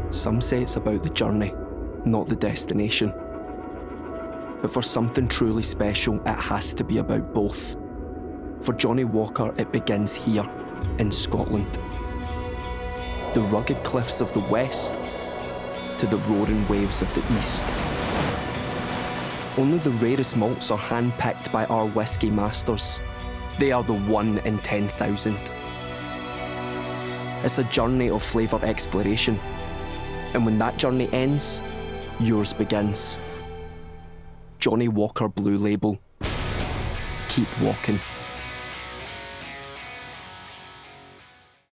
Some say it's about the journey, not the destination. But for something truly special, it has to be about both. For Johnnie Walker, it begins here, in Scotland. The rugged cliffs of the west to the roaring waves of the east. Only the rarest malts are hand-picked by our whisky masters. They are the 1 in 10,000. It's a journey of flavour exploration. And when that journey ends, yours begins. Johnnie Walker Blue Label. Keep walking.